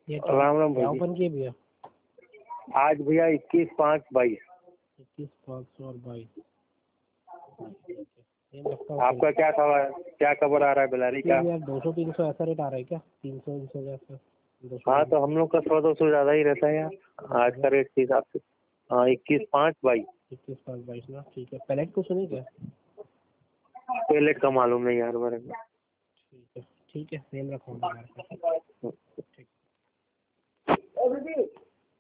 ये राम राम क्या भाई। ओपन किए भैया? आज भैया 21/5/22। 21/5/22। आपका क्या खबर, क्या खबर आ रहा है बिलारी का? यार 200-300 ऐसा रेट आ रहा है क्या? 300 ऐसा? हाँ तो हम लोग का 100-200 ज्यादा ही रहता है यार आज का रेट के हिसाब से। हाँ 21/5/22। 21/5/22 ना, ठीक है। पैलेट को सुने क्या? पेलेट का मालूम नहीं यार मेरे को। ठीक है, सेम रखूँगा यार। ठीक।